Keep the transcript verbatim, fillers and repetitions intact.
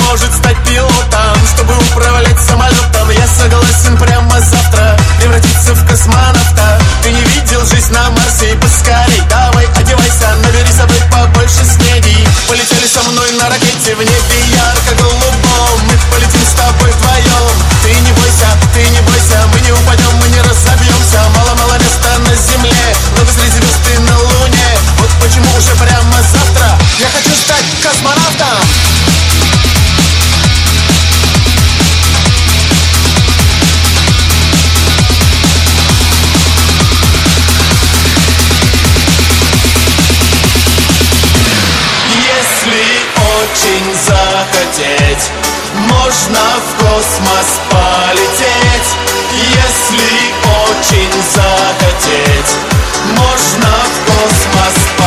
может стать пилотом, чтобы управлять самолетом. Я согласен прямо завтра превратиться в космонавта. Ты не видел жизнь на Марсе, и поскорей давай одевайся, набери с собой побольше снеди. Полетели со мной на ракете в небе ярко-голубом. Мы полетим с тобой вдвоем. Ты не бойся, ты не бойся, мы не упадем, мы не разобьемся. Мало-мало места на земле, много среди звезд и на луне. Вот почему уже прямо завтра я хочу стать космонавтом. Очень захотеть, можно в космос полететь. Если очень захотеть, можно в космос полететь.